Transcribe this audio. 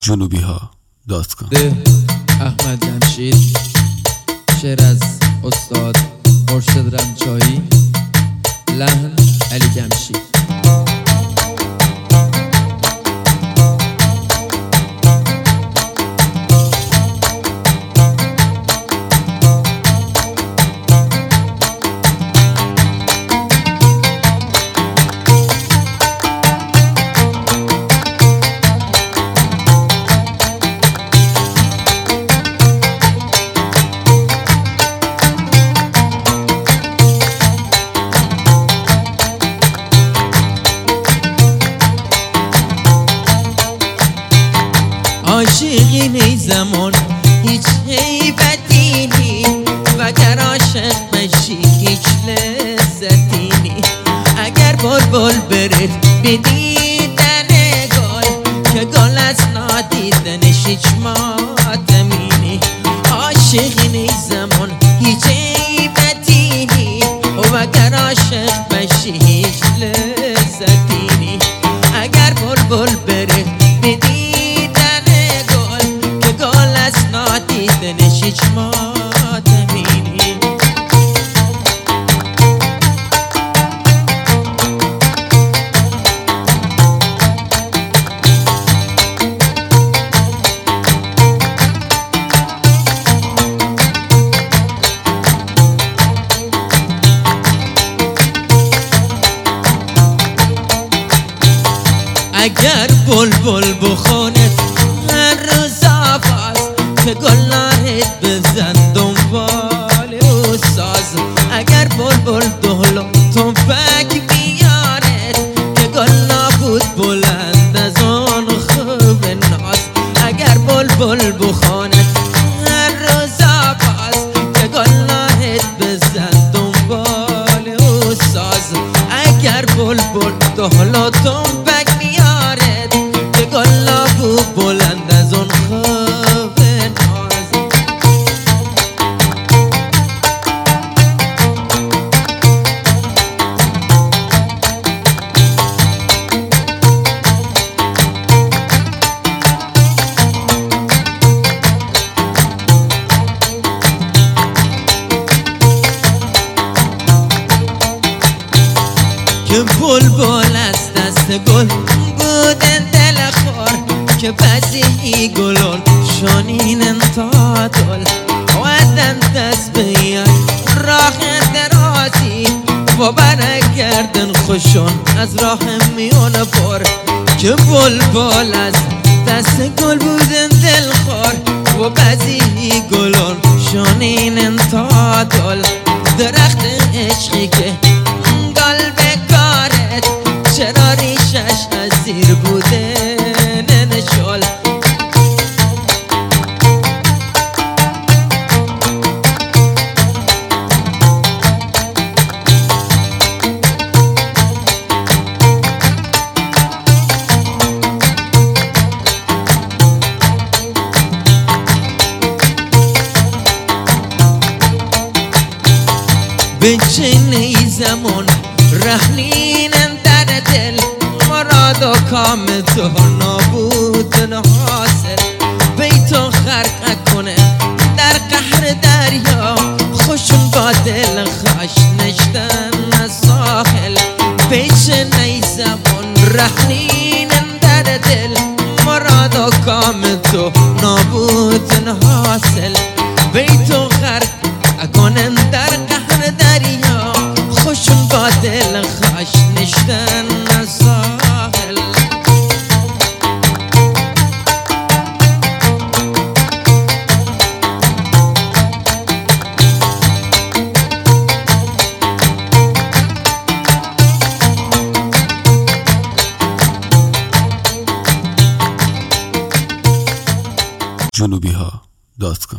junubihha.com. احمد جمشید، شعر از استاد مرشد رمچایی، لحن علی جمشید. عاشقی نی زمان هیچ هیبتی نی، وگر عاشق بشی هیچ لذتی نی. اگر بلبل برد بدیدن گل، که گل از نادیدنش هیچ ماتمی نی. عاشقی نی زمان هیچ هیبتی نی، وگر عاشق بشی هیچ لذتی نی. اگر بلبل برد دیدنش هیچ ماتمی نی. اگر بلبل بخوانت هر روز آواز، که گلارت بزن دنبال او ساز. اگر بلبل دهلو تنفک بیارت، که گل نبود بلند از آن خوب ناز. اگر بلبل بخواند هر روز آواز، که گلارت بزن دنبال او ساز. اگر بلبل دهلو تنفک بیارت، که گل نبود بلند از آن خوب. که بلبل از دست گل بودن دل خور، که بعضی گلون شانین تا دل ودن دست بیای راه درازی، و برگردن خوشون از راه میون پر. که بلبل از دست گل بودن دل خور، و بعضی گلون شانین تا دل. درخت عشقی که گل بکارت، چرا ریشش از زیر بوده نشال. به چنین زمان رهنینم در دل، مراد و کام تو نابود حاصل. بیتو خرق کنه در قهر دریا، خوشون با دل خاش نشتن از ساحل. به چنین زمان رهنینم در دل، مراد و کام تو نابود حاصل. بیتو خرق کنه در قهر دریا، خوشون با دل خاش نشتن از ساحل. junubihha.com